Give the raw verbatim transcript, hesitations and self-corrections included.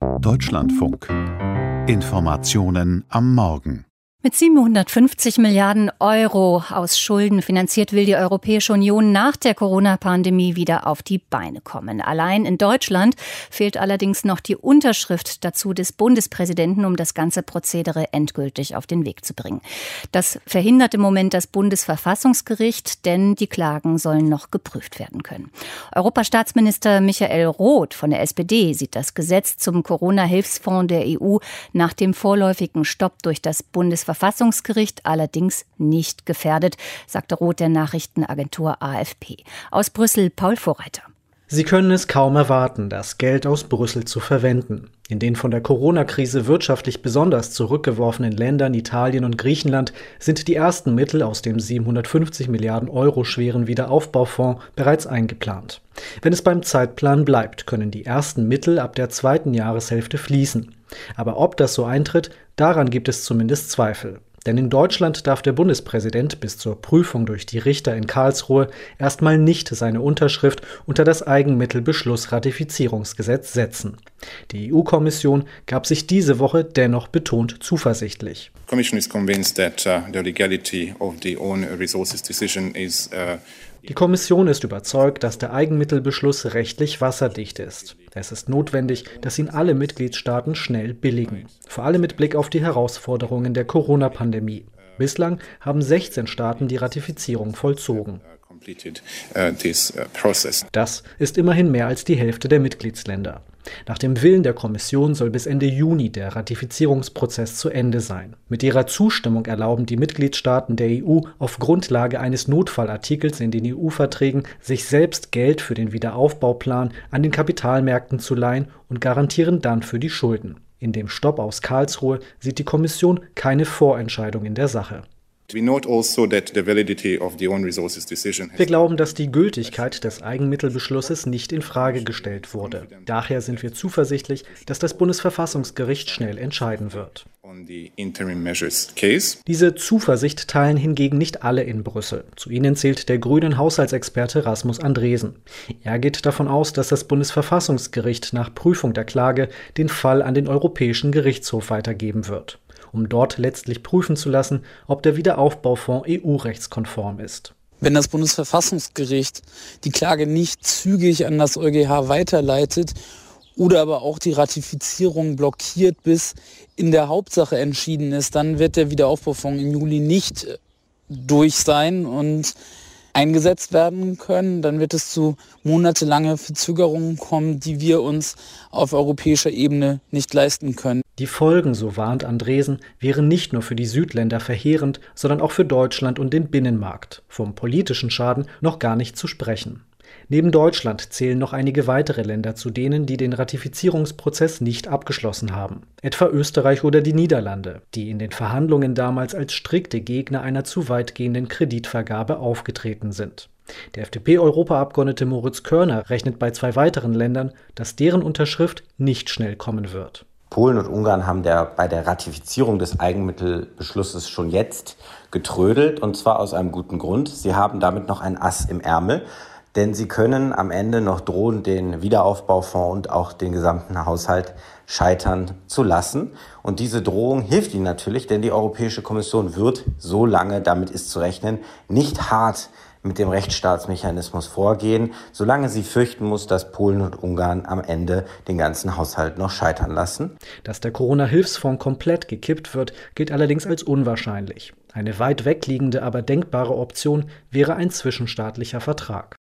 Deutschlandfunk. Informationen am Morgen. Mit siebenhundertfünfzig Milliarden Euro aus Schulden finanziert will die Europäische Union nach der Corona-Pandemie wieder auf die Beine kommen. Allein in Deutschland fehlt allerdings noch die Unterschrift dazu des Bundespräsidenten, um das ganze Prozedere endgültig auf den Weg zu bringen. Das verhindert im Moment das Bundesverfassungsgericht, denn die Klagen sollen noch geprüft werden können. Europastaatsminister Michael Roth von der S P D sieht das Gesetz zum Corona-Hilfsfonds der E U nach dem vorläufigen Stopp durch das Bundesverfassungsgericht Verfassungsgericht allerdings nicht gefährdet, sagte Roth der Nachrichtenagentur A F P. Aus Brüssel Paul Vorreiter. Sie können es kaum erwarten, das Geld aus Brüssel zu verwenden. In den von der Corona-Krise wirtschaftlich besonders zurückgeworfenen Ländern Italien und Griechenland sind die ersten Mittel aus dem siebenhundertfünfzig Milliarden Euro schweren Wiederaufbaufonds bereits eingeplant. Wenn es beim Zeitplan bleibt, können die ersten Mittel ab der zweiten Jahreshälfte fließen. Aber ob das so eintritt, daran gibt es zumindest Zweifel. Denn in Deutschland darf der Bundespräsident bis zur Prüfung durch die Richter in Karlsruhe erstmal nicht seine Unterschrift unter das Eigenmittelbeschlussratifizierungsgesetz setzen. Die E U-Kommission gab sich diese Woche dennoch betont zuversichtlich. The Commission is convinced that uh, the legality of the own resources decision is uh Die Kommission ist überzeugt, dass der Eigenmittelbeschluss rechtlich wasserdicht ist. Es ist notwendig, dass ihn alle Mitgliedstaaten schnell billigen. Vor allem mit Blick auf die Herausforderungen der Corona-Pandemie. Bislang haben sechzehn Staaten die Ratifizierung vollzogen. Das ist immerhin mehr als die Hälfte der Mitgliedsländer. Nach dem Willen der Kommission soll bis Ende Juni der Ratifizierungsprozess zu Ende sein. Mit ihrer Zustimmung erlauben die Mitgliedstaaten der E U auf Grundlage eines Notfallartikels in den E U-Verträgen, sich selbst Geld für den Wiederaufbauplan an den Kapitalmärkten zu leihen und garantieren dann für die Schulden. In dem Stopp aus Karlsruhe sieht die Kommission keine Vorentscheidung in der Sache. Wir glauben, dass die Gültigkeit des Eigenmittelbeschlusses nicht in Frage gestellt wurde. Daher sind wir zuversichtlich, dass das Bundesverfassungsgericht schnell entscheiden wird. Diese Zuversicht teilen hingegen nicht alle in Brüssel. Zu ihnen zählt der grünen Haushaltsexperte Rasmus Andresen. Er geht davon aus, dass das Bundesverfassungsgericht nach Prüfung der Klage den Fall an den Europäischen Gerichtshof weitergeben wird, um dort letztlich prüfen zu lassen, ob der Wiederaufbaufonds E U-rechtskonform ist. Wenn das Bundesverfassungsgericht die Klage nicht zügig an das EuGH weiterleitet oder aber auch die Ratifizierung blockiert, bis in der Hauptsache entschieden ist, dann wird der Wiederaufbaufonds im Juli nicht durch sein und eingesetzt werden können. Dann wird es zu monatelange Verzögerungen kommen, die wir uns auf europäischer Ebene nicht leisten können. Die Folgen, so warnt Andresen, wären nicht nur für die Südländer verheerend, sondern auch für Deutschland und den Binnenmarkt. Vom politischen Schaden noch gar nicht zu sprechen. Neben Deutschland zählen noch einige weitere Länder zu denen, die den Ratifizierungsprozess nicht abgeschlossen haben. Etwa Österreich oder die Niederlande, die in den Verhandlungen damals als strikte Gegner einer zu weitgehenden Kreditvergabe aufgetreten sind. Der F D P-Europaabgeordnete Moritz Körner rechnet bei zwei weiteren Ländern, dass deren Unterschrift nicht schnell kommen wird. Polen und Ungarn haben der, bei der Ratifizierung des Eigenmittelbeschlusses schon jetzt getrödelt, und zwar aus einem guten Grund. Sie haben damit noch ein Ass im Ärmel, denn sie können am Ende noch drohen, den Wiederaufbaufonds und auch den gesamten Haushalt scheitern zu lassen. Und diese Drohung hilft ihnen natürlich, denn die Europäische Kommission wird, so lange damit ist zu rechnen, nicht hart mit dem Rechtsstaatsmechanismus vorgehen, solange sie fürchten muss, dass Polen und Ungarn am Ende den ganzen Haushalt noch scheitern lassen. Dass der Corona-Hilfsfonds komplett gekippt wird, gilt allerdings als unwahrscheinlich. Eine weit wegliegende, aber denkbare Option wäre ein zwischenstaatlicher Vertrag.